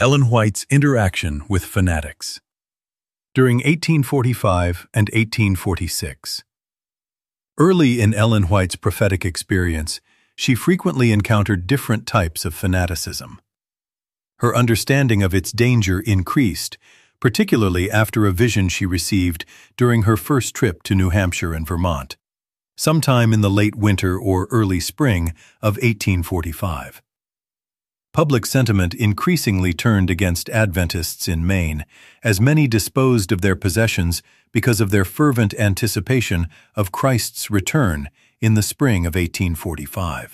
Ellen White's interaction with fanatics. During 1845 and 1846. Early in Ellen White's prophetic experience, she frequently encountered different types of fanaticism. Her understanding of its danger increased, particularly after a vision she received during her first trip to New Hampshire and Vermont, sometime in the late winter or early spring of 1845. Public sentiment increasingly turned against Adventists in Maine, as many disposed of their possessions because of their fervent anticipation of Christ's return in the spring of 1845.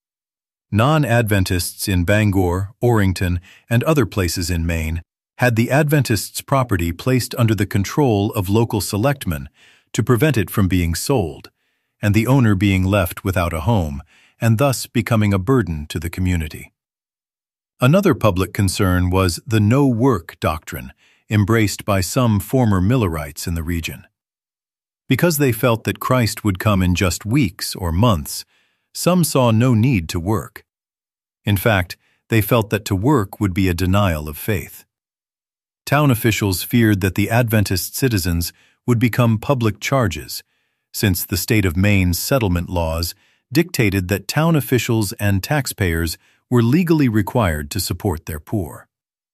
Non-Adventists in Bangor, Orrington, and other places in Maine had the Adventists' property placed under the control of local selectmen to prevent it from being sold, and the owner being left without a home, and thus becoming a burden to the community. Another public concern was the no-work doctrine embraced by some former Millerites in the region. Because they felt that Christ would come in just weeks or months, some saw no need to work. In fact, they felt that to work would be a denial of faith. Town officials feared that the Adventist citizens would become public charges, since the state of Maine's settlement laws dictated that town officials and taxpayers were legally required to support their poor.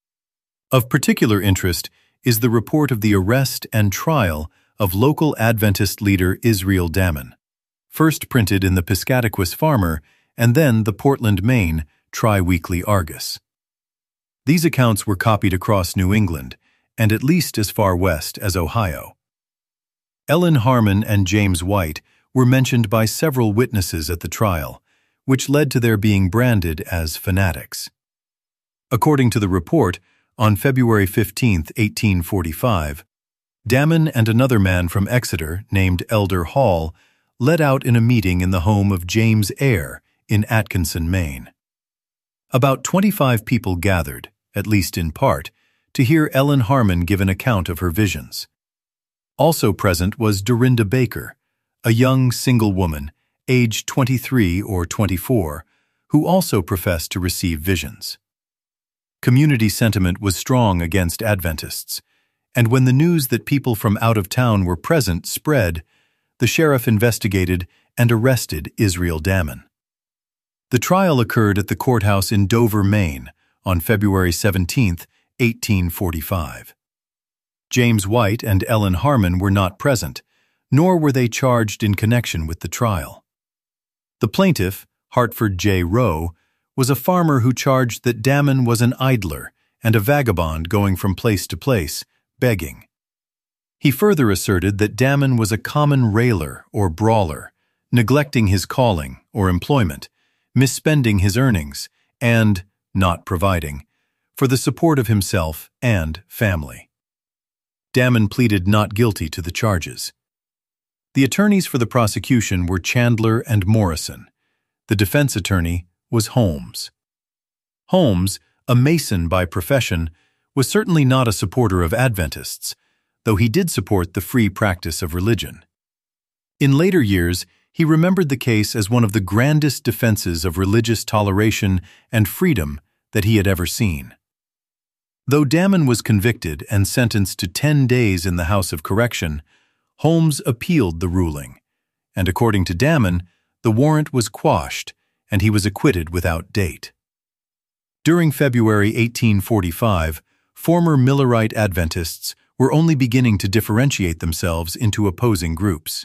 Of particular interest is the report of the arrest and trial of local Adventist leader Israel Damon, first printed in the Piscataquis Farmer and then the Portland, Maine, Tri-Weekly Argus. These accounts were copied across New England and at least as far west as Ohio. Ellen Harmon and James White were mentioned by several witnesses at the trial, which led to their being branded as fanatics. According to the report, on February 15, 1845, Damon and another man from Exeter named Elder Hall led out in a meeting in the home of James Eyre in Atkinson, Maine. About 25 people gathered, at least in part, to hear Ellen Harmon give an account of her visions. Also present was Dorinda Baker, a young single woman, aged 23 or 24, who also professed to receive visions. Community sentiment was strong against Adventists, and when the news that people from out of town were present spread, the sheriff investigated and arrested Israel Damon. The trial occurred at the courthouse in Dover, Maine, on February 17, 1845. James White and Ellen Harmon were not present, nor were they charged in connection with the trial. The plaintiff, Hartford J. Rowe, was a farmer who charged that Damon was an idler and a vagabond going from place to place, begging. He further asserted that Damon was a common railer or brawler, neglecting his calling or employment, misspending his earnings, and not providing for the support of himself and family. Damon pleaded not guilty to the charges. The attorneys for the prosecution were Chandler and Morrison. The defense attorney was Holmes. Holmes, a Mason by profession, was certainly not a supporter of Adventists, though he did support the free practice of religion. In later years, he remembered the case as one of the grandest defenses of religious toleration and freedom that he had ever seen. Though Damon was convicted and sentenced to 10 days in the House of Correction, Holmes appealed the ruling, and according to Damon, the warrant was quashed and he was acquitted without date. During February 1845, former Millerite Adventists were only beginning to differentiate themselves into opposing groups.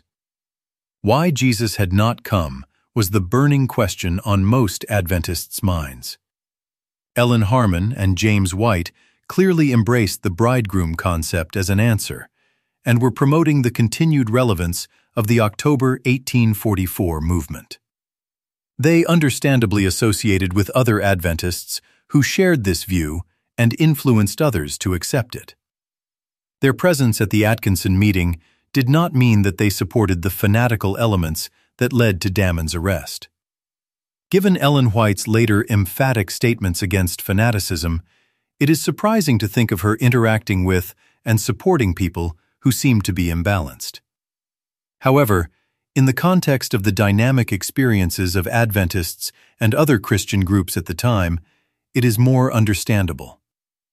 Why Jesus had not come was the burning question on most Adventists' minds. Ellen Harmon and James White clearly embraced the bridegroom concept as an answer, and were promoting the continued relevance of the October 1844 movement. They understandably associated with other Adventists who shared this view and influenced others to accept it. Their presence at the Atkinson meeting did not mean that they supported the fanatical elements that led to Damon's arrest. Given Ellen White's later emphatic statements against fanaticism, it is surprising to think of her interacting with and supporting people who seemed to be imbalanced. However, in the context of the dynamic experiences of Adventists and other Christian groups at the time, it is more understandable.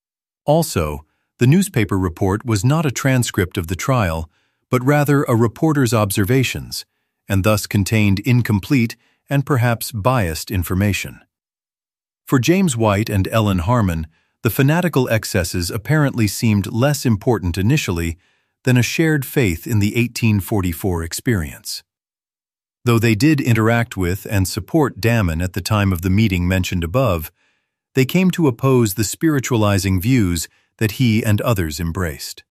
Also, the newspaper report was not a transcript of the trial, but rather a reporter's observations, and thus contained incomplete and perhaps biased information. For James White and Ellen Harmon, the fanatical excesses apparently seemed less important initially than a shared faith in the 1844 experience. Though they did interact with and support Damon at the time of the meeting mentioned above, they came to oppose the spiritualizing views that he and others embraced.